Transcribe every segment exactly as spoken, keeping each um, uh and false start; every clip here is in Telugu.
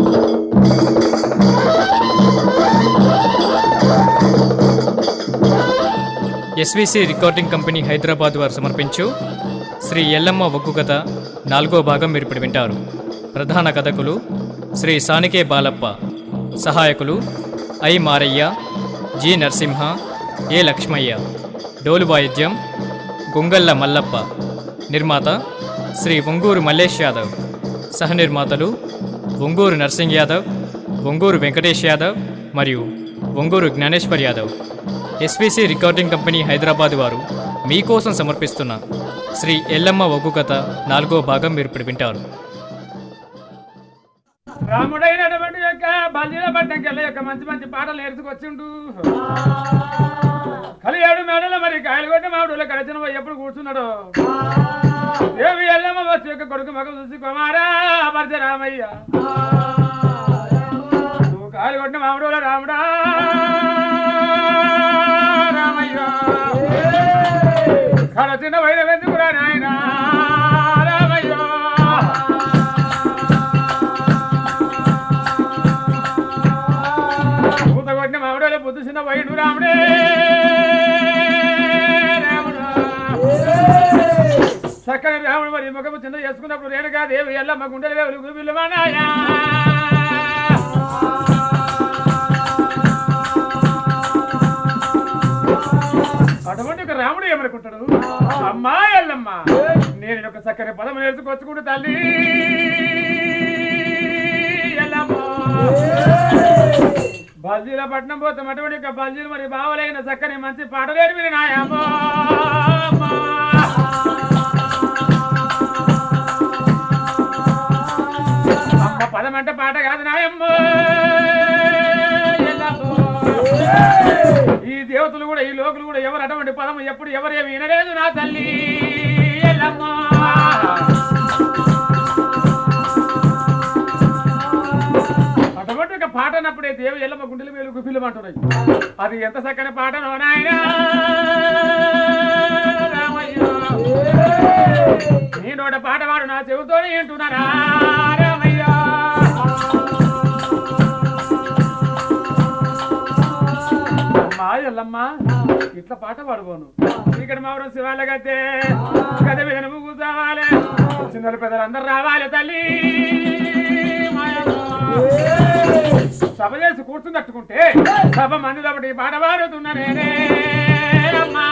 ఎస్విసి రికార్డింగ్ కంపెనీ హైదరాబాద్ వారు సమర్పించు శ్రీ ఎల్లమ్మ ఒగ్గు కథ నాలుగో భాగం మీరు ఇప్పుడు వింటారు. ప్రధాన కథకులు శ్రీ సానికే బాలప్ప, సహాయకులు I Marayya, G Narasimha, A Lakshmaiah. డోలు వాయిద్యం గుంగళ్ళ మల్లప్ప. నిర్మాత శ్రీ ఒంగూరు మల్లేష్ యాదవ్. సహనిర్మాతలు ఒంగూరు నర్సింగ్ యాదవ్, ఒంగూరు వెంకటేష్ యాదవ్ మరియు Onguru Gnaneshwar Yadav. SVC recording company Hyderabad వారు మీకోసం సమర్పిస్తున్న శ్రీ ఎల్లమ్మ ఒగ్గు కథ నాలుగో భాగం మీరు ఇప్పుడు వింటారు. రాముడైనటువంటి యొక్క బల్జీల పట్టణకెళ్ళ యొక్క మంచి మంచి పాటలు నేర్చుకొచ్చిండు. కలియాడు మేడలో మరి కాయలు కొట్టి మామిడిలో కడచిన ఎప్పుడు కూర్చున్నాడు. దేవి ఎల్లమ్మ వచ్చి యొక్క కొడుకు మగ చూసి కుమారా పరశరామయ్య, నువ్వు కాయలు కొట్టిన మామిడిలో రాముడా రామయ్య, కడచిన వైన వెందుకురా నాయన రామయ్య, పూత కొట్టిన మామిడిలో బుద్ధి చిన్న వైడు రాముడే రాముడు. చక్కని రాముడు మరి ముఖము చిన్న చేసుకున్నప్పుడు రేణుగా దేవి ఎల్లమ్మ గుండెలు వేవులు గుబిల్లు మానాయా. అటువంటి ఒక రాముడు ఏమనుకుంటాడు, అమ్మా ఎల్లమ్మ నేను ఒక చక్కని పదము నేర్చుకొచ్చుకుంటూ తల్లి ఎల్లమ్మ, బల్జీల పట్నం పోతాం. అటువంటి ఒక బల్జీలు మరి బావలైన చక్కని మంచి పాటలేరు మీరు నాయమ్మ. అమ్మ పదం అంటే పాట కాదు నాయమ్మ. ఈ దేవతలు కూడా ఈ లోకులు కూడా ఎవరు అటువంటి పదం ఎప్పుడు ఎవరేమి వినలేదు నా తల్లి ఎల్లమ్మ. అటువంటి ఒక పాట అన్నప్పుడే దేవి ఎల్లమ్మ గుండెలు మేలు గుఫిల్లమంటున్నాయి. అది ఎంత చక్కని పాటనో నాయనా రామయ్య, నీ నోట పాట వాడు నా చెవితోనే వింటున్నారా రామయ్య. ఎల్లమ్మ ఇట్లా పాట పాడుకోను, ఇక్కడ మావరం శివాల గతే గద మీద నువ్వు కూర్చోవాలి, చిన్నలు పెద్దలు అందరు రావాలి తల్లి. సభ చేసి కూర్చున్నట్టుకుంటే సభ మంది కాబట్టి పాట పాడుతున్నా నేనే అమ్మా.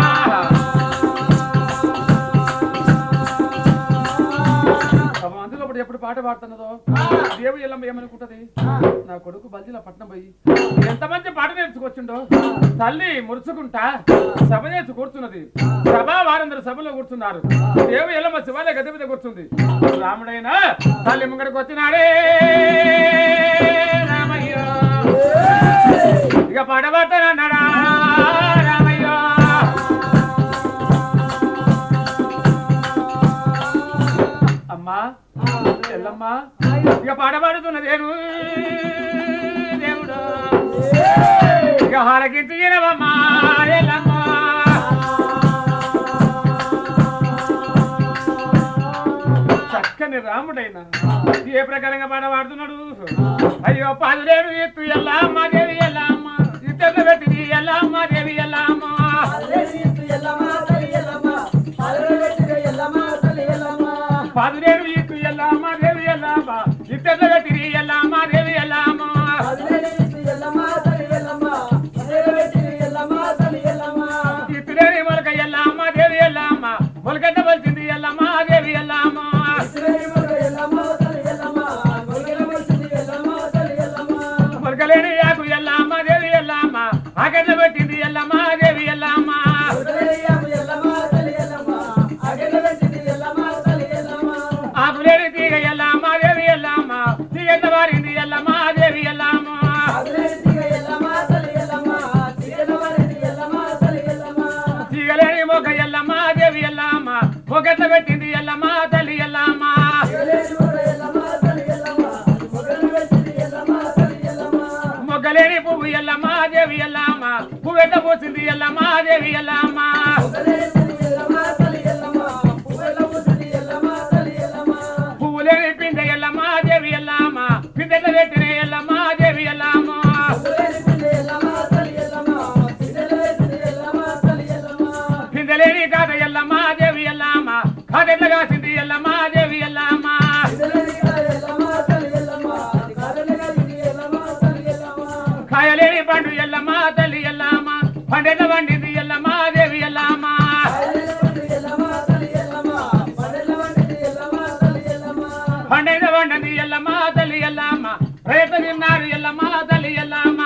సభ మంది కాబట్టి ఎప్పుడు పాట పాడుతున్నదో దేవి ఎల్లమ్మ ఏమనుకుంటది, నా కొడుకు బల్జీల పట్నం పోయి ఎంత మంచి పాట నేర్చుకొచ్చిండో తల్లి మురుచుకుంటా సభ చేసి కూర్చున్నది. సభ వారందరూ సభలో కూర్చున్నారు. దేవి ఎల్లమ్మ శివాలయ గది మీద కూర్చుంది. రాముడైనా తల్లి ముంగడికి వచ్చినాడే రామయ్య, ఇక పాట పాడతానన్నాడా రామయ్య. అమ్మా ఎల్లమ్మ ఇక పాట పాడుతున్నదేను దేవుడు, ఇక హాలకించినవమ్మా ఎల్లమ్మ. చక్కని రాముడైనా ఏ ప్రకారంగా పాట పాడుతున్నాడు. అయ్యో పాదులేడు ఎత్తు ఎల్లమ్మ దేవి ఎల్లమ్మ, ఇద్దరు పెట్టి ఎల్లమ్మ దేవి ఎల్లమ్మ, పాదులేడు ఎత్తు ఎల్లమ్మ దేవి ఎల్లమ్మ, ఇద్దరు పెట్టి ఎల్లమ్మ దేవి ఎల్లమ్మ, ఇప్పుడేని మొలక ఎల్లమ్మ దేవి ఎల్లమ్మ, మొలకట్ట వలిసింది ఎల్లమ్మ దేవి ఎల్లమ్మ, మొలకలేని యాకు ఎల్లమ్మ దేవి ఎల్లమ్మ, ఆకట్ల పెట్టింది ఎల్లమ్మ దేవి ఎల్లమ్మ, ఆకులేని తీగ ఎల్లమ్మ దేవి ఎల్లమ్మ, తీగ వారింది ఎల్లమ్మ దేవి ఎల్లమ్మ, తీగలేని మొగ ఎల్లమ్మ దేవి ఎల్లమ్మ, మొగట్ల పెట్టింది ఎల్లమ్మ తల్లి ఎల్లమ్మ, మొగ్గలేని పువ్వు ఎల్లమ్మ దేవి ఎల్లమ్మ, పువ్వెట్ట పోసింది ఎల్లమ్మ దేవి ఎల్లమ్మ, పువ్వులేని పిందె ఎల్లమ్మ దేవి ఎల్లమ్మ, పిందెట్ట పుట్టింది ఎల్లమ్మ తల్లి ఎల్లమ్మ రేత తిన్నారు ఎల్లమ్మ తల్లి ఎల్లమ్మ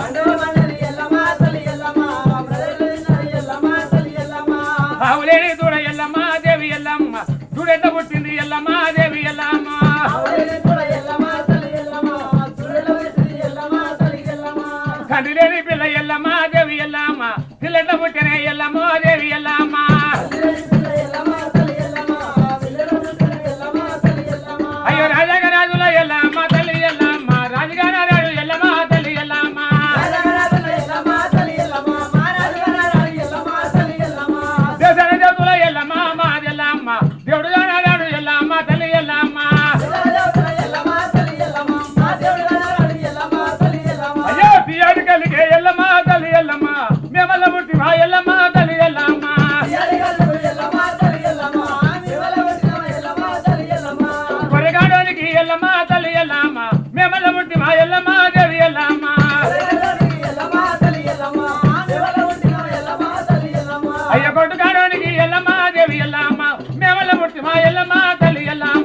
ఆవులేని దూడ ఎల్లమ్మ దేవి ఎల్లమ్మ దూడెట్ట పుట్టింది ఎల్లమ్మ దేవి ఎల్లమ్మ కండి లేని పిల్ల ఎల్లమ్మ దేవి ఎల్లమ్మ పిల్లెట్ట పుట్టిన ఎల్లమ్మ దేవి ఎల్లమ్మ అయ్యో రాజగరాజుల ఎల్లమ్మ తల్లి ఎల్లమ్మ రాజగారాజు ఎల్లమ్మ తల్లి ఎల్లమ్మ దేశ దేవతుల ఎల్లమ్మ మాదెల్లమ్మ దేవుడు గారాడు ఎల్లమ్మ తల్లి ఎల్లమ్మ అయ్యో పియాడు కలిగే ఎల్లమ్మ తల్లి ఎల్లమ్మ మేమల్ల పుట్టి మా ఎల్లమ్మ తల్లి ఎల్లమ్మ కొరగాడోనికి ఎల్లమ్మ తల్లి ఎల్లమ్మ మేమల్ల పుట్టి మా ఎల్లమ్మ దేవి ఎల్లమ్మ అయ్య కొట్టుగాడోనికి ఎల్లమ్మ దేవి ఎల్లమ్మ మేమల్ల పుట్టి మా ఎల్లమ్మ తల్లి ఎల్లమ్మ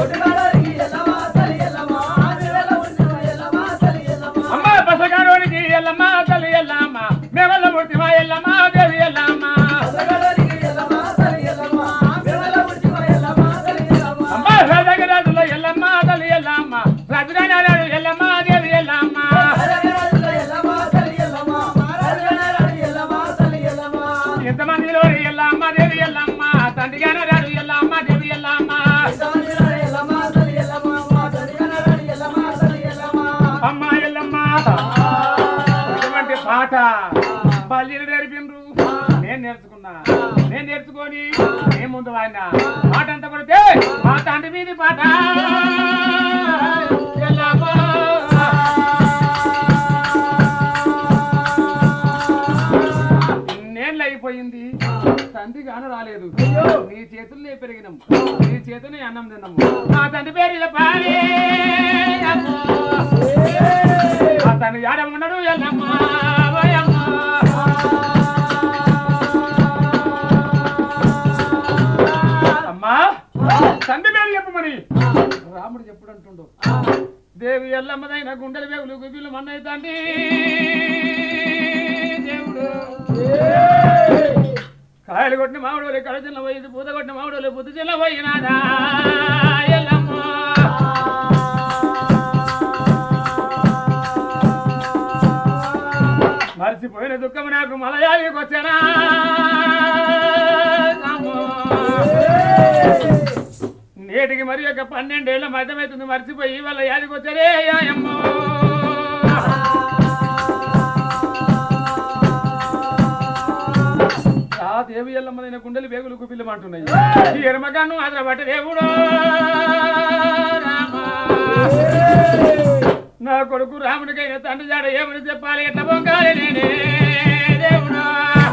అమ్మ బసగాడోనికి ఎల్లమ్మ తల్లి ఎల్లమ్మ మేమల్ల పుట్టి మా ఎల్లమ్మ దేవి ఎల్లమ్మ అమ్మ రాజగరాజుల ఎల్లమ్మ తల్లి ఎల్లమ్మ రాజగారాడు ఎల్లమ్మ దేవి ఎల్లమ్మ ఎంతమందిలో ఎల్లమ్మ దేవి ఎల్లమ్మ తండ్రిగారాడు ఎల్లమ్మ దేవి ఎల్లమ్మ అమ్మ ఎల్లమ్మ ఇటువంటి పాట బల్లీలు నేర్పిండ్రు నేను నేర్చుకున్నా నేను నేర్చుకొని నేను ముందు వాడినా పాట అంతా కొడితే మా తండ్రి మీది పాట ఎల్లమ్మ ఇన్నేళ్ళు అయిపోయింది తండ్రి గాన రాలేదు నీ చేతుల్నే పెరిగినాం నీ చేతుల్నే అన్నం తిన్నాము మా తండ్రి పేరు చెప్పాలి మా తండ్రి ఆడమన్నాడు ఎల్లమ్మ ఓయమ్మ. అమ్మా తండ్రి పేరు చెప్పమని రాముడు చెప్పుడు అంటుండు దేవి ఎల్లమ్మదైన గుండెల వేగులు గుబిలు మన్నయ్య తండ్రి దేవుడు కాయలు కొట్టిన మామిడి కడ చిన్న పోయింది పూత కొట్టిన మామిడి బుద్ధి చిన్న పోయినాదా ఎల్లమ్మ మర్చిపోయిన దుఃఖం నాకు మలయాళికి వచ్చానా నేటికి మరి ఒక పన్నెండేళ్ల మధ్యమవుతుంది మర్చిపోయి వాళ్ళ యాదికి వచ్చారే అమ్మ ఆ దేవి ఎల్లమ్మదైన గుండెలు వేగులు గుపిల్లమంటున్నాయి ఈ ఎరమగాను అదర బట్ట దేవుడు నా కొడుకు రాముడికైనా తండ్రి జాడ ఏమని చెప్పాలి ఎట్లా పొంగాలి నేనే దేవుడా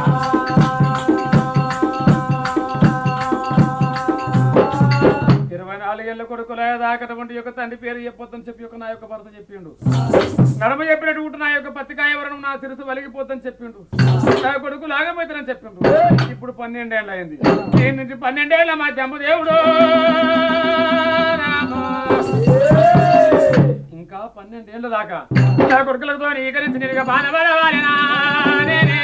ఇరవై నాలుగేళ్ల కొడుకుల దాకటువంటి యొక్క తండ్రి పేరు చెప్పొద్దని చెప్పి ఒక నా యొక్క భర్త చెప్పిండు నడమ చెప్పినట్టు నా యొక్క పత్తికాయ వరణం నా సిరుసు వలిగిపోద్దని చెప్పిండు నా కొడుకు లాగపోతానని చెప్పిండు ఇప్పుడు పన్నెండేళ్ళు అయింది దీని నుంచి పన్నెండేళ్ల మా జమ్ము దేవుడు ఇంకా పన్నెండేళ్ల దాకా నా కొడుకులతో ఈకరించి నేను బాధపడవాలినా నేనే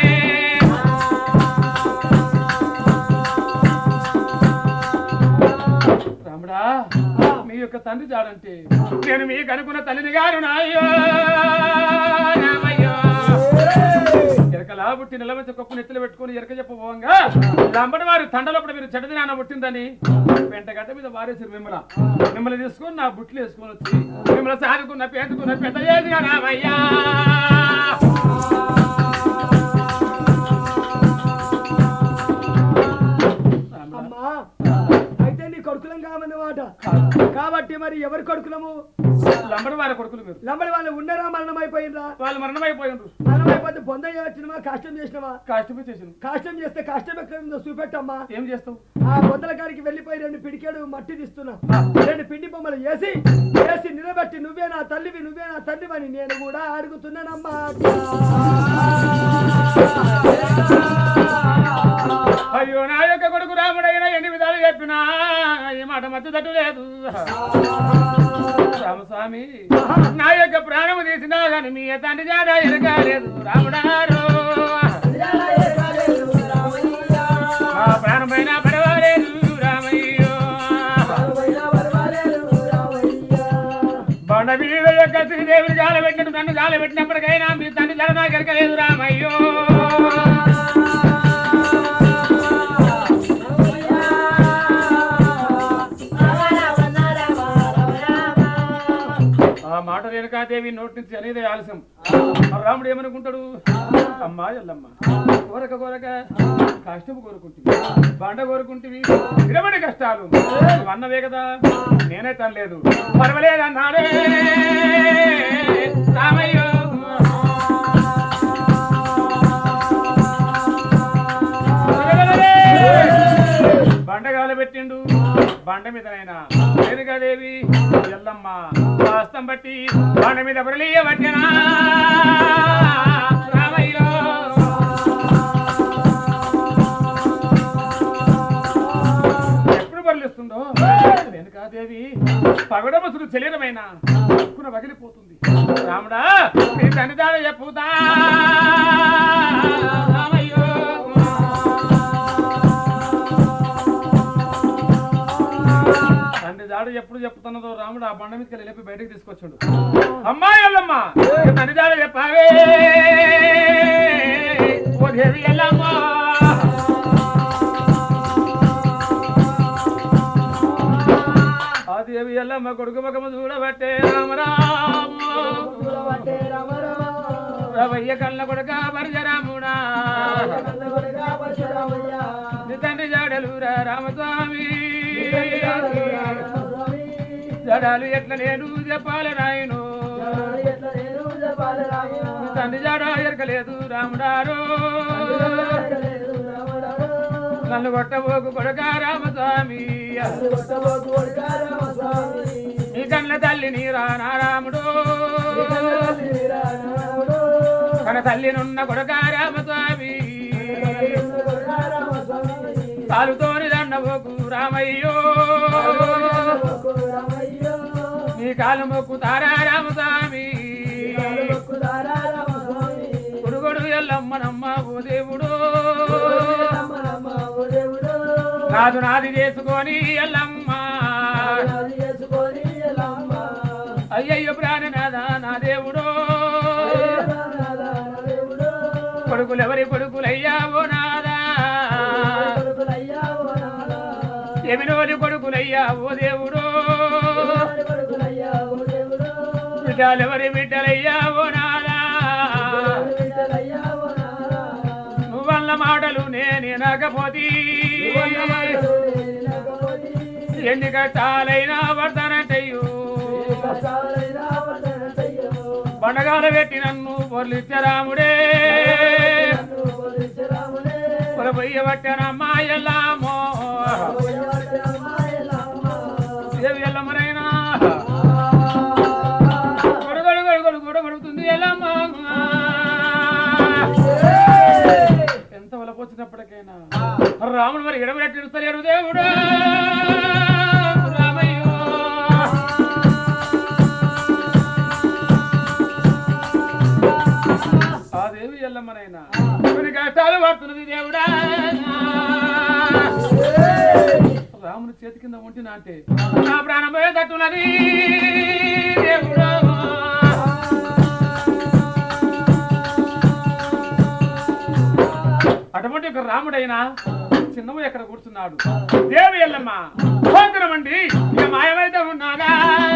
రాముడా మీ యొక్క తండ్రి జాడంటే నేను మీకు అనుకున్న తల్లిని గారు నాయ్యో రామయ్యో ఎరకలా పుట్టి నిలవంచి కొప్పు నెత్తులు పెట్టుకుని ఎరక చెప్పబోగా లంబడి వారి తండలోపల మీరు చెడ్డది నాన్న పుట్టిందని పెంటగడ్డ మీద వారేసారు మిమ్మల్ని మిమ్మల్ని తీసుకొని నా బుట్లు వేసుకొని వచ్చి మిమ్మల్ని సాదుకున్న పేతుకున్న పెద్ద చేసిగా రామయ్యా కొడుకులం కామన్నమాట కాబట్టి మరి ఎవరి కొడుకులము లంబడి వారి కొడుకులు మీరు లంబడి వాళ్ళు ఉండరా మరణం అయిపోయిందా వాళ్ళు మరణం అయిపోయిండ్రు మరణం అయిపోతే పొందయ్య వచ్చినవా కష్టం చేసినవా కష్టమే చేసిన కష్టం చేస్తే కష్టం ఎక్కడ ఉందో చూపెట్టమ్మా ఏం చేస్తావు ఆ బొద్దల కాడికి వెళ్ళిపోయి రెండు పిడికేడు మట్టి తీస్తున్నా రెండు పిండి బొమ్మలు వేసి వేసి నిలబెట్టి నువ్వే నా తల్లివి నువ్వే నా తండ్రివి అని నేను కూడా అడుగుతున్నానమ్మా అయ్యో నా యొక్క కొడుకు రాముడైనా ఎన్ని విధాలు చెప్పినా ఈ మాట మధ్య తట్టు లేదు స్వామి నా యొక్క ప్రాణము తీసినా కానీ మీ తండ్రి జాడ ఎరగాలేదు రాముడారు నా ప్రాణం పైన పడవలేదు రామయ్యో బండ మీద యొక్క శ్రీదేవిని జాల పెట్టినట్టు నన్ను జాల పెట్టినప్పటికైనా మీ తండ్రి జాడ నాకు ఎరగలేదు రామయ్యో ఆ మాట రేణుకాదేవి నోటి నుంచి అనేది ఆలస్యం రాముడు ఏమనుకుంటాడు అమ్మా ఎల్లమ్మ కోరక కోరక కష్టము కోరుకుంటుంది బండ కోరుకుంటుంది ఇరవై కష్టాలు నువ్వు అన్నవే కదా నేనే తనలేదు పర్వాలేదు అన్నాడే రామయ్యో బండగాల పెట్టిండు బండ మీదనైనా రేణుకాదేవి ఎల్లమ్మ వాస్తం బట్టి బండ మీద బరలియ పట్టినా రామయ్యో ఎప్పుడు బరలిస్తుందో రేణుకాదేవి పగడమసులు శరీరమైన ఎక్కున పగిలిపోతుంది రాముడా నీ తండ్రి దాడ చెప్పుతా రామయ్యో తండ్రి జాడ ఎప్పుడు చెప్తున్నదో రాముడు ఆ బండ మీదకి వెళ్ళి లేపి బయటకు తీసుకొచ్చాడు అమ్మాయి ఎల్లమ్మ తండ్రి జాడ చెప్పావే ఓ దేవి ఎల్లమ్మ ఆ దేవి ఎల్లమ్మ కొడుకు ముఖము చూడబట్టే రామరామ రవయ్య కళ్ళ కొడుక పరశరాముడా నీ తండ్రి జాడలురా రామస్వామి జడాలు ఎట్లా నేను చెప్పాలి రాయను తండ్రి జాడ ఎరకలేదు రాముడారు నన్ను కొట్టబోకు కొడక రామస్వామి నీ కళ్ళ తల్లి నీరా నారాముడు తన తల్లినున్న కొడక రామస్వామి కాలుతోని దండబోకు రామయ్యో నీ కాలు మొక్కుతారా రామస్వామి కొడుగొడు ఎల్లమ్మనమ్మ ఓ దేవుడు నాదు నాది చేసుకొని ఎల్లమ్మ అయ్యయ్యో ప్రాణనాథ నా దేవుడు కొడుకులు ఎవరి కొడుకులయ్యావో నాదా ఎమినోని కొడుకులయ్యా ఓ దేవుడు బిడ్డలెవరి బిడ్డలయ్యా ఓ నాదా నువ్వన్న మాటలు నేను నాకపోతే ఎన్ని కష్టాలైనా వర్ధనంటయ్యో బండగాల పెట్టి నన్ను పొర్లిచ్చరాముడే పొరబొయ్య పట్టనమ్మా ఎల్లామో దేవి ఎల్లమ్మనైనా గొడగడు గొడగడు గొడ గడుగుతుంది ఎల్లమ్మ ఎంత వలపోచ్చినప్పటికైనా రాముడు మరి ఎడబెట్టిరుస్తలేరు దేవుడు రామయ్యో ఆ దేవి ఎల్లమ్మనైనా కొన్ని కష్టాలు పడుతున్నది దేవుడా రాముని చేతి కింద ఉంటినా అంటే నా ప్రాణం పోయే తట్టున్నది దేవుడా అటువంటి ఒక రాముడైనా చిన్నము ఎక్కడ కూర్చున్నాడు దేవి ఎల్లమ్మ భోంకరమండి ఇక మాయమైతే ఉన్నాగా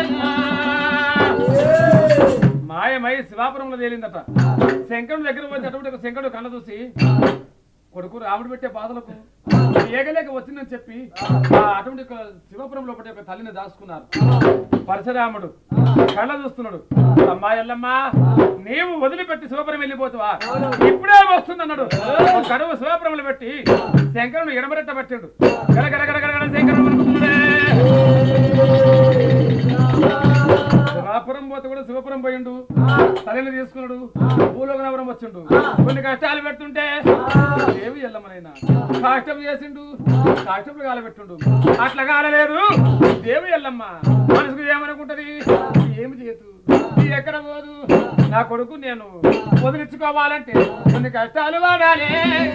మాయమై శివాపురంలో తేలిందట శంకరుడు దగ్గర పోతే అటువంటి ఒక శంకరుడు కళ్ళ చూసి కొడుకు రాముడు పెట్టే బాధలకు ఏగలేక వచ్చిందని చెప్పి ఆ అటువంటి శివపురంలో ఒకటి ఒక తల్లిని దాచుకున్నారు పరశురాముడు కళ్ళ చూస్తున్నాడు అమ్మా ఎల్లమ్మ నీవు వదిలిపెట్టి శివపురం వెళ్ళిపోతావా ఇప్పుడే వస్తుందన్నాడు కడువు శివపురంలో పెట్టి శంకరుడు ఎడమరెట్ట పెట్టాడు గడగడ గడగడ శంకరుడు పురం పోతే కూడా శివపురం పోయిండు తల్లిని తీసుకున్నాడు భూలోకనవరం వచ్చిండు కొన్ని కష్టాలు పెడుతుంటే దేవి ఎల్లమ్మనైనా కాష్టం చేసిండు కాష్టం కాలబెట్టుండు అట్లా కాలలేదు దేవి ఎల్లమ్మ మనసుకు ఏమనుకుంటది ఏమి చేయదు ఎక్కడ పోదు నా కొడుకు నేను వదిలించుకోవాలంటే కొన్ని కష్టాలు వాడాలి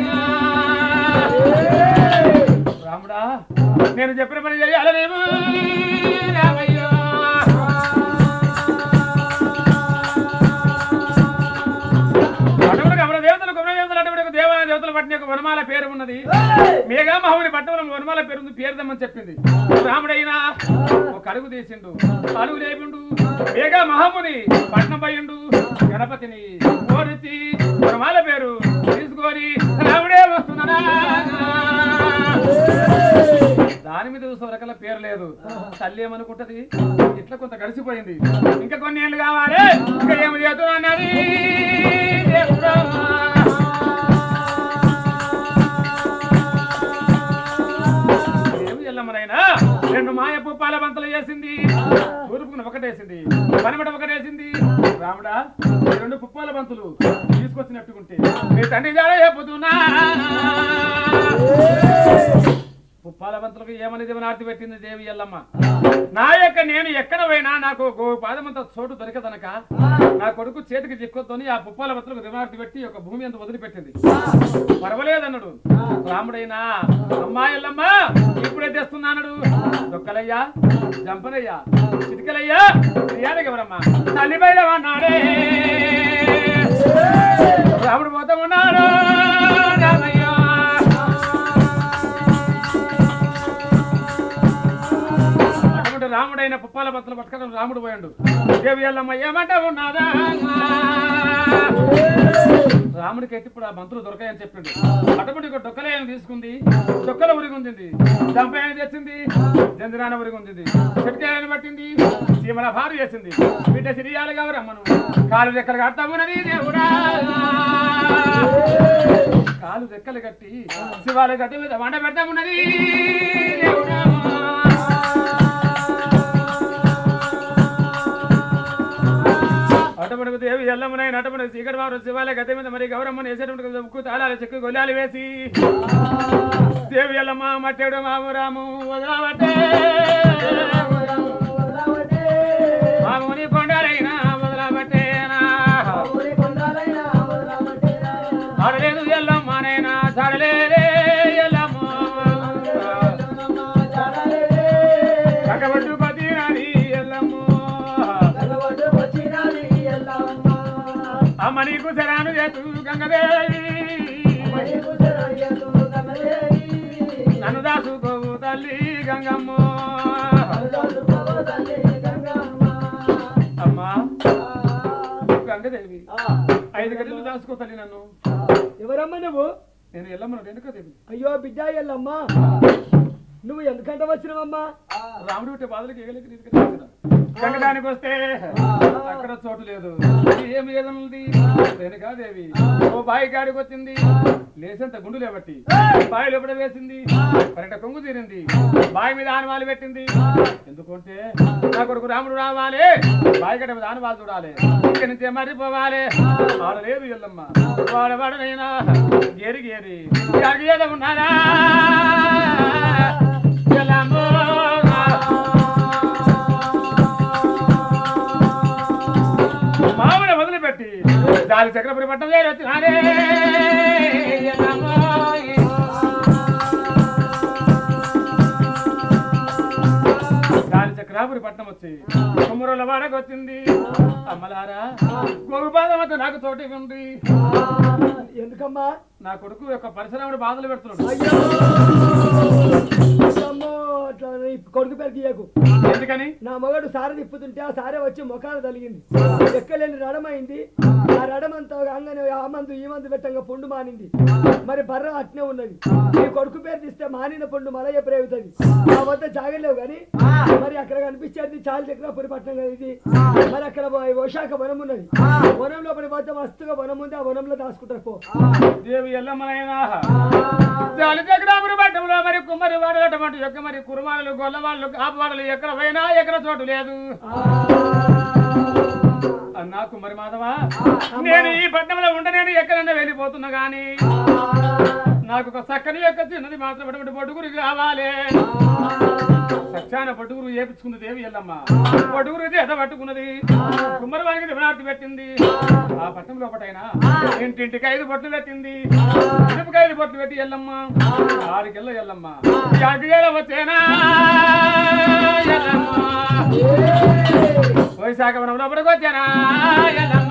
రాముడా నేను చెప్పిన పని చేయాలనేమో రామయ్యో అటువంటి గమన దేవతలు గమన దేవతలు అటువంటి దేవాల దేవతలు పట్టిన యొక్క వనమాల పేరు ఉన్నది మేఘా మహుని పట్టణంలో వనమాల పేరు పేరుదమ్మని చెప్పింది రాముడైనా ఒక అడుగు తీసిండు అడుగు లేపిండు మేఘా మహముని పట్నం పోయిండు గణపతిని కోరిచి వనమాల పేరు తీసుకొని రాముడే వస్తున్నాడా దాని మీద సొరకల పేరు లేదు తల్లి ఏమనుకుంటది ఇట్లా కొంత గడిచిపోయింది ఇంకా కొన్ని ఏళ్ళు కావాలి ఇంకా ఏమి చేతున్నా అన్నది ఏమి ఎల్లమ్మనైనా రెండు మాయ పుప్పాల బంతలు చేసింది తూర్పుకుని ఒకటేసింది పనిమట ఒకటేసింది రాముడా ఈ రెండు పుప్పాల బంతులు తీసుకొచ్చినట్టుకుంటే నీ తండ్రి జాడ చెప్పుతున్నా పుప్పాల బంతులకు ఏమని దేవనార్తి పెట్టింది దేవి ఎల్లమ్మ నా యొక్క నేను ఎక్కడ పోయినా నాకు పాదమంత చోటు దొరికదనక నా కొడుకు చేతికి చిక్కొద్దని ఆ పుప్పాల బంతులకు దేవనార్తి పెట్టి ఒక భూమి అంత వదిలిపెట్టింది పర్వాలేదన్నాడు రాముడైనా అమ్మా ఎల్లమ్మ ఇప్పుడే తెస్తున్నాడు దొక్కలయ్యా జంపనయ్యా చిటికలయ్యా ప్రియానికి ఎవరమ్మా తల్లి బయట అన్నాడే రాముడు పోతా ఉన్నాడు రామయ్య రాముడైన పుప్పాల బత్తలు పట్టుకోవడం రాముడు పోయాడు దేవి ఎల్లమ్మ ఏమంటా ఉన్నాదా రాముడికి అయితే ఇప్పుడు ఆ బంతులు దొరకాయని చెప్పిండు అటువంటి డొక్కలేని తీసుకుంది డొక్కల ఉరిగి ఉంది దంపయాన్ని తెచ్చింది జందిరాన ఉరిగి ఉంది చెట్కాయని పట్టింది సీమల భారు చేసింది బిడ్డ సిరియాలు కావు రమ్మను కాలు రెక్కలు కడతామున్నది దేవుడా కాలు రెక్కలు కట్టి శివాలు గట్టి మీద వంట పెడతామున్నది దేవుడా అటువంటి దేవి ఎల్లమ్మనైనా అటువంటి చీకటి వారు శివాలయ గత మీద మరి గౌరమ్మని వేసేటువంటి ఉక్కు తాళాలు చెక్కు గొల్లాలు వేసి దేవి ఎల్లమ్మ మట్టేడు మాము రాము వదలవట్టే మాముని కొండాలైనా వదలబట్టేనా ఆడలేదు ఎల్లమ్మనైనా చాడలేదే ఎల్లమ్మ కట్టబట్టు పతినది ఎల్లమ్మ అమ్మ నీకు శరాను చేతు గంగదేవి నన్ను దాసుకోవు తల్లి గంగమ్మ అమ్మా గంగదేవి ఐదు గంటలు దాసుకో తల్లి నన్ను ఎవరమ్మా నువ్వు నేను ఎల్లమ్మ వెనుక దేవి అయ్యో బిడ్డ ఎల్లమ్మా నువ్వు ఎందుకంటే వచ్చినవమ్మా రాముడు ఉంటే బాధలకు ఎగలేక గంగదానికి వస్తే అక్కడ చోటు లేదు ఏమి ఏదన్నది రేణుకాదేవి ఓ బాయి కాడికి వచ్చింది లేసంత గుండు లేబట్టి బావి లోపల వేసింది పన్నెండు కొంగు తీరింది బావి మీద ఆనవాళ్ళు పెట్టింది ఎందుకంటే నా కొడుకు రాముడు రావాలి బావి గడ్డ మీద ఆనవాళ్ళు చూడాలి ఇక్కడి నుంచే మర్రిపోవాలి ఆడలేదు ఎల్లమ్మ వాడవాడనైనా గేరి గేరి ఏదో ఉన్నారా మామిడ వదిలిపెట్టి దాని చక్రపురి పట్టం చేరి వచ్చినారే దాని చక్రాపురి పట్టణం వచ్చి కుమ్మరుల వాడకు వచ్చింది అమ్మలారా గోగుపాదం నాకు తోటి ఉంది ఎందుకమ్మా నా కొడుకు యొక్క పరిశ్రమను బాధలు పెడుతున్నాడు కొడుకు పేరు తీయకు ఎందుకని నా మొగడు సారె తిప్పుతుంటే ఆ సారే వచ్చి ముఖాలు తలిగింది ఎక్కలేని రడమైంది ఆ రడమంతా అంగనే ఆ మందు ఈ మందు పెట్టంగా పుండు మానింది మరి బర్ర అట్నే ఉన్నది ఈ కొడుకు పేరు తీస్తే మానిన పుండు మలయ్య ప్రేగుతుంది ఆ వద్ద జాగలేవు కానీ మరి అక్కడ కనిపించేది చాలు చక్రపురి పట్టణం కదా ఇది మరి అక్కడ విశాఖ వనం ఉన్నది వనం లోపలి పోతే మస్తుగా వనం ఉంది ఆ వనంలో దాచుకుంటారు పో దేవి ఎల్లమ్మనైనా చాలు చక్రాపురి పట్టణంలో మరి కుమ్మరి వాడేటువంటి యొక్క మరి కురుమాలు గొల్లవాళ్ళు కాపువాడలు ఎక్కడ పోయినా ఎక్కడ చోటు లేదు మరి మాధవా నేను ఈ పట్టణంలో ఉండనేను ఎక్కడన్నా వెళ్ళిపోతున్నా గాని నాకు ఒక చక్కని యొక్క చిన్నది మాత్రం అటువంటి పట్టుగురు కావాలి. సత్యాన పట్టుగురు ఏపించుకుంది దేవి ఎల్లమ్మ. పట్టుగురు చేత పట్టుకున్నది కుమ్మరి వారికి దివనార్తి పెట్టింది. ఆ పట్టణంలో ఒకటైనా ఇంటింటికి ఐదు బొట్లు పెట్టింది. ఇనుపుకి ఐదు బొట్లు పెట్టి ఎల్లమ్మ ఆడికెళ్ళ ఎల్లమ్మ యాడికేళ వచ్చేనా ఎల్లమ్మ వైశాఖ వనం లోపలికి వచ్చానా ఎల్లమ్మ.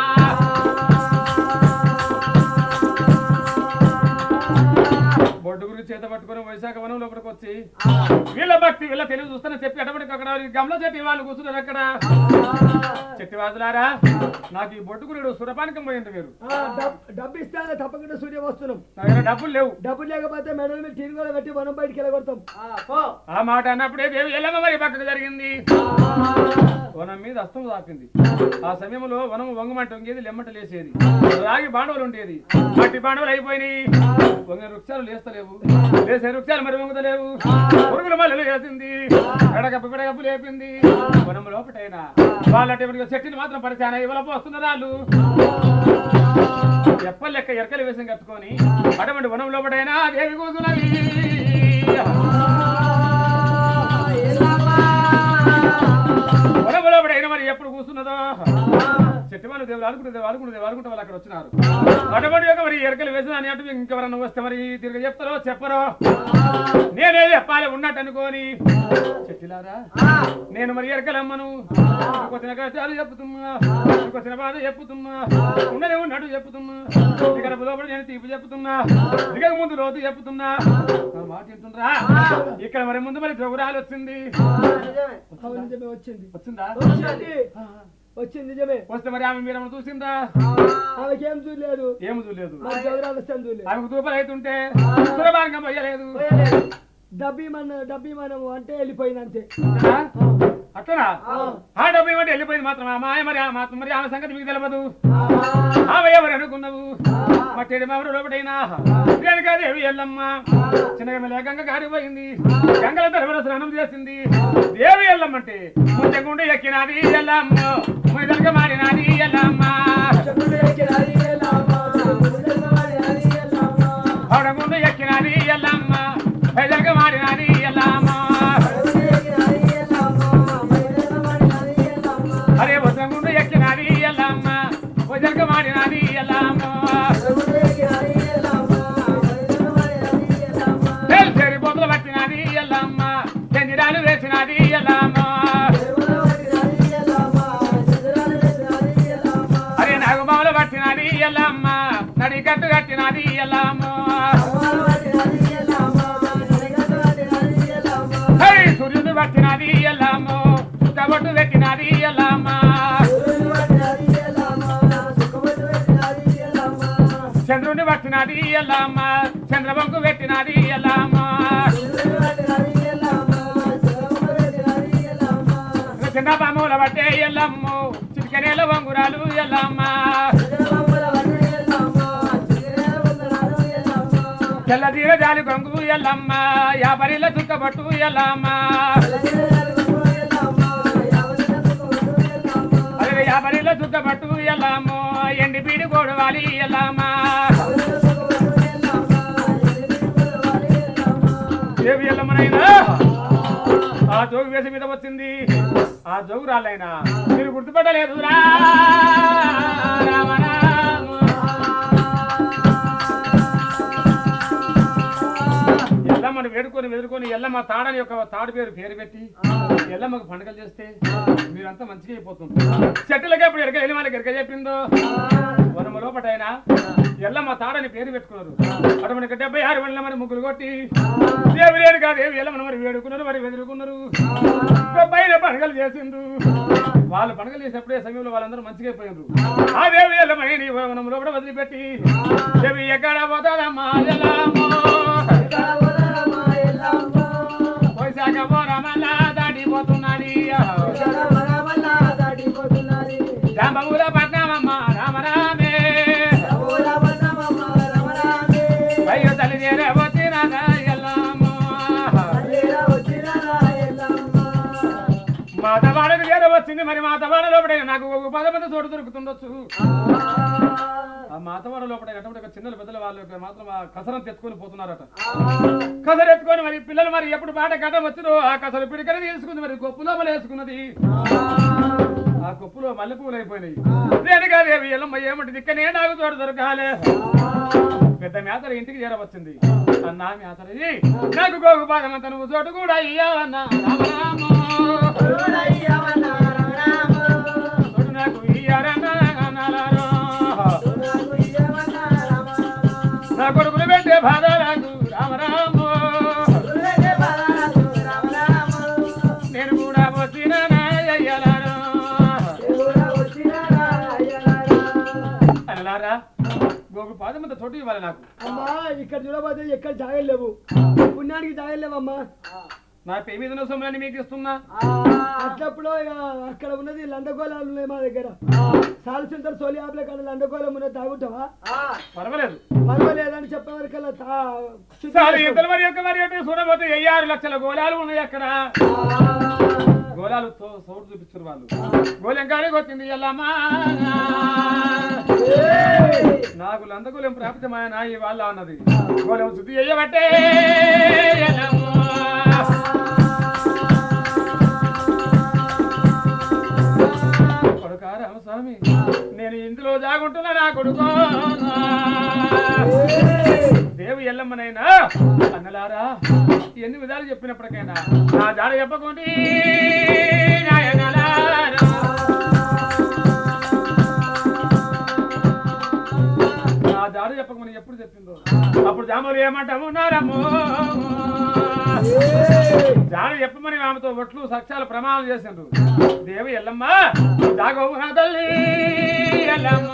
బొడ్డు గురించి చేత పట్టుకుని వైశాఖ వనం లోపలికి వచ్చి వీళ్ళ భక్తి వీళ్ళ తెలివి చూస్తానని చెప్పి అటువంటి అక్కడ గమల చెట్టి వాళ్ళు కూర్చున్నారు. అక్కడ చెట్టి వాదులారా నాకు ఈ బొడ్డుగురుడు సురపానికం పోయింది. మీరు డబ్బు ఇస్తే తప్పకుండా సూర్య వస్తున్నాం. నా దగ్గర డబ్బులు లేవు. డబ్బులు లేకపోతే మెడల మీద తిరుగులో పెట్టి మనం బయటికి వెళ్ళగొడతాం. ఆ మాట అన్నప్పుడే దేవి ఎల్లమ్మ మరి పక్కకు జరిగింది. వనం మీద అస్తం తాకింది. ఆ సమయంలో వనం వంగమంట వంగేది, లెమ్మట లేసేది. రాగి బాండవులు ఉండేది, మట్టి బాండవులు అయిపోయినాయి. వంగిన వృక్షాలు లేస్తలేవు, లేసే వృక్షాలు మరి వంగుతలేవు. పురుగుల మల్లెలు వేసింది, ఎడగప్పు పిడగప్పు లేపింది. వనం లోపటైనా వాళ్ళ చెట్టుని మాత్రం పరిచాన ఇవ్వలపు వస్తున్నారు. వాళ్ళు ఎప్పటి లెక్క ఎరకలు వేసం కట్టుకొని అటువంటి వనం లోపటైనా దేవి కూతున్నది. వనం లోపటైనా మరి ఎప్పుడు కూర్చున్నదో చెట్టు వాళ్ళు దేవుడు ఆడుకుంటే దేవుడు ఆడుకుంటే దేవుడు ఆడుకుంటే వాళ్ళు అక్కడ వచ్చినారు. అటువంటి యొక్క మరి ఎరకలు వేసిన అని అంటే ఇంకెవరన్నా వస్తే మరి తిరిగి చెప్తారో చెప్పరో నేనే చెప్పాలి ఉన్నట్టు అనుకోని చెట్టులారా నేను మరి ఎరకలమ్మను వచ్చిన కష్టాలు చెప్పుతున్నా, వచ్చిన బాధ చెప్పుతున్నా, ఉన్నదే ఉన్నట్టు చెప్పుతున్నా, ఇక్కడ లోపల నేను తీపి చెప్పుతున్నా, ఇక ముందు రోజు చెప్పుతున్నా. మాట చెప్తుండ్రా ఇక్కడ మరి ముందు మరి జోగురాలు వచ్చింది. వచ్చింది వచ్చిందా? వచ్చింది నిజమే. వస్తే మరి ఆమె మీరు చూసిందా? ఆమెకి ఏం చూడలేదు. ఏం చూడలేదు. ఆమెకు దూపలు అవుతుంటే సురభాంగం పోయలేదు. డబ్బీ మన డబ్బీ మనము అంటే వెళ్ళిపోయింది అంతే. అట్లనా? ఆ డబ్బు ఏమంటే వెళ్ళిపోయింది మాత్రం. మాయ మరి మాత్రం మరి ఆమె సంగతి మీకు తెలియదు. ఆమె ఎవరు అనుకున్నావు? మట్టేడి మామూలు లోపడైనా దేవి ఎల్లమ్మ చిన్నగా గంగ కారిపోయింది. గంగల తరఫున స్నానం చేసింది. దేవి ఎల్లమ్మ అంటే ముంచెగుండు ఎక్కినది ఎల్లమ్మ, ముందరగా మారినది ఎల్లమ్మ, పడగుండు ఎక్కినది ఎల్లమ్మ, పైదరగా మారినది ఎల్లమ్మ. అరే వసంగుండు ఎక్కినది ఎల్లమ్మ, వజరగా మారినది ఎల్లమ్మ, చెరి బొమ్మలు పట్టినది ఎల్లమ్మ, చందిరాలు వేసినది ఎల్లమ్మ. అరే నాగుమాలు పట్టినది ఎల్లమ్మ, నడికట్టు కట్టినది ఎల్లమ్మ, సూర్యుడు పట్టినది ఎల్లమ్మ, చుట్టబొట్టు పెట్టినది ఎల్లమ్మ, చంద్రుని పట్టినది ఎల్లమ్మ, చంద్రబంకు పెట్టినది ఎల్లమ్మ, చిన్నపాముల పట్టే ఎల్లమ్మ, చిటికెనేల వంగురాలు ఎల్లమ్మ, తెల్లదీర జాలి గొంగు ఎల్లమ్మ, యాపరిల చుక్కబట్టు ఎల్లమ్మ, అదే యాపరిల చుక్కబట్టు ఎల్లమ్మ, ఎండి పీడి గోడవాలి ఎల్లమ్మ. దేవి ఎల్లమ్మనైనా ఆ జోగు వేసి మీద వచ్చింది. ఆ జోగు రాళ్ళైనా మీరు గుర్తుపట్టలేదు. రా ఎల్లమ్మను వేడుకొని వెదురుకొని ఎల్లమ్మ తాడని యొక్క తాడు పేరు పేరు పెట్టి ఎల్లమ్మకు పండుగలు చేస్తే మీరంతా మంచిగా అయిపోతుంది. చెట్టులకి ఎప్పుడు ఎరక వెళ్ళి వాళ్ళకి ఎరక చెప్పిందో వనము లోపటైనా ఎల్లమ్మ తాడని పేరు పెట్టుకున్నారు. అటువంటి డెబ్బై ఆరు వెళ్ళ మరి ముగ్గులు కొట్టి దేవి లేరు కాదు దేవి ఎల్లమ్మను మరి వేడుకున్నారు, మరి వెదురుకున్నారు, పైన పండుగలు చేసిండ్రు. వాళ్ళు పండుగలు చేసినప్పుడే సమయంలో వాళ్ళందరూ మంచిగా అయిపోయినారు. ఆ దేవి ఎల్లమ్మని వనము లోపల వదిలిపెట్టి దేవి ఎక్కడ పోతాదమ్మా ఎల్లమ్మ, వైశాఖ పోరమల్లా దాటిపోతున్నది, రామూల పట్నమమ్మ రామరామే, అయ్యో తల్లి చేర వచ్చిన ఎల్లమ్మ, మాధవాడకు చేర వచ్చి వచ్చింది మరి మాతవాడ లోపడే నాకు ఒక పద మంది చోటు దొరుకుతుండొచ్చు ఆ మాతవాడ లోపడే అటువంటి ఒక చిన్నలు పెద్దల వాళ్ళు మాత్రం ఆ కసరం తెచ్చుకొని పోతున్నారట కసరు ఎత్తుకొని మరి పిల్లలు మరి ఎప్పుడు పాట కట్ట వచ్చినో ఆ కసరు పిడికని తీసుకుంది మరి గొప్ప లోపల వేసుకున్నది ఆ కొప్పులో మల్లెపూలు అయిపోయినాయి రేణుగాదేవి ఎల్లమ్మ ఏమిటి దిక్కనే నాకు చోటు దొరకాలే పెద్ద మేతర ఇంటికి చేరవచ్చింది అన్నా మేతరది నాకు గోగు భాగమంత నువ్వు చోటు కూడా ఇయ్యావన్నా చోటు నాకు ఇయ్యారన్నా నా కొడుకులు పెట్టే బాధ నాకు రామరామో నేను కూడా వచ్చిన అయ్యలారా అనలారా గోగు పాదమంత చోటు ఇవ్వాలి నాకు అమ్మా ఇక్కడ చూడబోతే ఎక్కడ జాగలు లేవు పుణ్యానికి జాగలు లేవమ్మా నా పే మీద సొమ్ములని మీకు ఇస్తున్నా అట్లప్పుడు ఇక అక్కడ ఉన్నది లండగోళాలు ఉన్నాయి మా దగ్గర సాలు సింతలు సోలి ఆపలే కాడ లండగోళం ఉన్నది తాగుంటావా పర్వాలేదు పర్వాలేదని చెప్పే వరకల్లా మరి యొక్క మరి చూడబోతే వెయ్యి ఆరు లక్షల గోళాలు ఉన్నాయి అక్కడ గోళాలు సౌడు చూపించారు వాళ్ళు గోళం కాడికి వచ్చింది ఎల్లమ్మా నాకు లందగోళం ప్రాప్తమైన ఈ వాళ్ళ అన్నది గోళం శుద్ధి చెయ్యబట్టే కొడుకా రామస్వామి నేను ఇందులో జాగుంటున్నా నా కొడుకో దేవి ఎల్లమ్మనైనా అన్నలారా ఎన్ని విధాలు చెప్పినప్పటికైనా నా జాడ చెప్పకుండి నా జాడ చెప్పకమని ఎప్పుడు చెప్పిందో అప్పుడు జామలు ఏమంటాము నారమ్మో జాడ చెప్పమని ఆమెతో ఒట్లు సాక్ష్యాలు ప్రమాణం చేసిండ్రు దేవి ఎల్లమ్మ జాగవు నా తల్లి ఎల్లమ్మ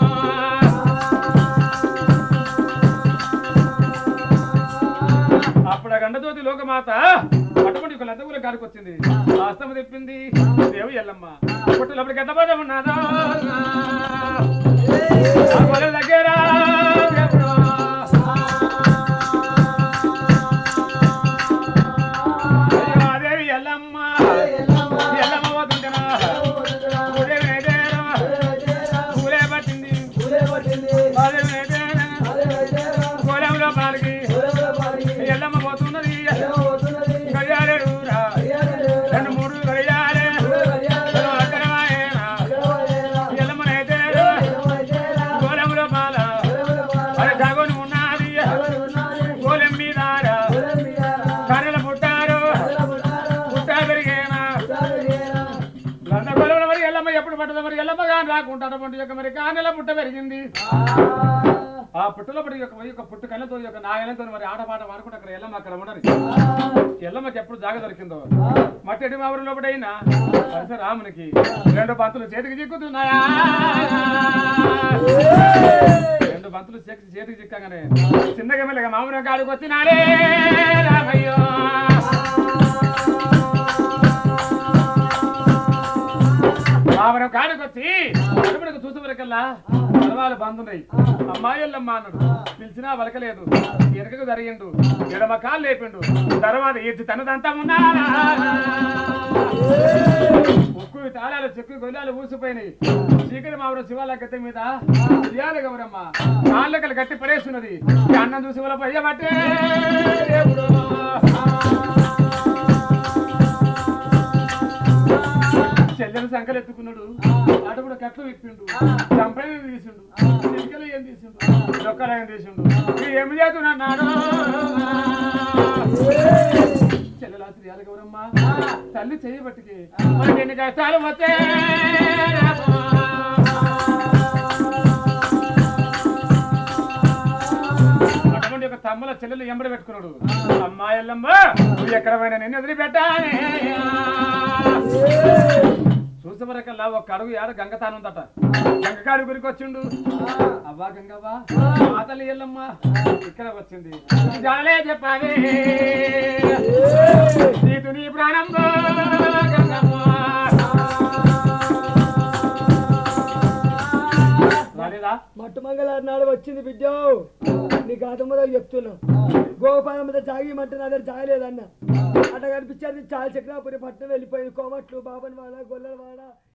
అప్పుడు ఆ గండజ్యోతి లోకమాత అటువంటి ఒక లందగూల గారికి వచ్చింది వాస్తవం తెప్పింది దేవి ఎల్లమ్మ పుట్టులప్పుడు గడ్డ పదం ఉన్నదా దగ్గర దేవి ఎల్లమ్మ ఎల్లమ్మ పోతుంటేనా పూలే పట్టింది కోలంలో పాలకి ఎల్లమ్మ పోతున్నది గడియాలేడు రెండు మూడు గడియాలే ఎల్లమ్మనైతే గోలంలో పాల అది జాగోని ఉన్నది గోలెం మీద కర్రలు పుట్టారు పుట్టా పెరిగేనా లందగోళంలో మరి ఎల్లమ్మ ఎప్పుడు పట్టదు మరి ఎల్లమ్మ కానీ రాకుంటారు పండు యొక్క మరి కానెల పుట్ట పెరిగింది ఆ పుట్టులో పడి యొక్క యొక్క పుట్టు కళ్ళతో యొక్క నాగలతో మరి ఆటపాట వాడుకుంటే అక్కడ ఎల్లమ్మ అక్కడ ఉండరు ఎల్లమ్మకి ఎప్పుడు జాగ దొరికిందో మట్టెడి మావురు లోపడైనా రామునికి రెండు బంతులు చేతికి చిక్కుతున్నాయా రెండు బంతులు చేతికి చిక్కగానే చిన్నగా మెల్లగా మామూలు కాడికి వచ్చినాడే రామయ్యో మామూలు కాడికి వచ్చి కడుపునకు చూసే వరకల్లా పర్వాలు బంధున్నాయి అమ్మాయి ఎల్లమ్మ అన్నాడు పిలిచినా వలకలేదు ఎనకకు జరిగిండు ఎడమ కాలు లేపిండు తర్వాత ఎద్దు తనదంతా ఉన్నా ఉక్కు తాళాలు చెక్కు గొల్లాలు ఊసిపోయినాయి చీకటి మావరం శివాల గద్దె మీద ఇయాలి గౌరమ్మ కాళ్ళకలు గట్టి పడేస్తున్నది అన్నం చూసి వాళ్ళ పయ్యబట్టే దేవుడు చెల్లెలు సంకలు ఎత్తుకున్నాడు అటు కూడా కట్లు విప్పిండు చంపైన తీసిండు చిటికలు ఏం తీసిండు డొక్కలు ఏం తీసిండు ఏమి చేస్తున్నాడు చెల్లెలా శ్రీయాలి గౌరమ్మ తల్లి చేయబట్టికి మనకి ఎన్ని కష్టాలు వస్తే అటువంటి ఒక తమ్ముల చెల్లెలు ఎంబడి పెట్టుకున్నాడు అమ్మాయిల్లమ్మ నువ్వు ఎక్కడ పోయినా నిన్ను వదిలిపెట్టానే చూసే వరకల్లా ఒక అడుగు ఏడ గంగతాను ఉందట గంగకాడు గురికి వచ్చిండు అవ్వా గంగవ్వా మా తల్లి ఎల్లమ్మ ఇక్కడ వచ్చింది జాలే చెప్పాలి నీకు నీ ప్రాణం రాలేదా మట్టు మంగళవారం నాడు వచ్చింది బిడ్డ నీకు ఆతమ్మలో చెప్తున్నా గోపాలం మీద జాగి మంటే నా దగ్గర జాగలేదన్న అట్లా కనిపించేది చాలా చక్రాపురి పట్టణం వెళ్ళిపోయింది కోమట్లు బాబన్ వాడ గొల్లల వాడ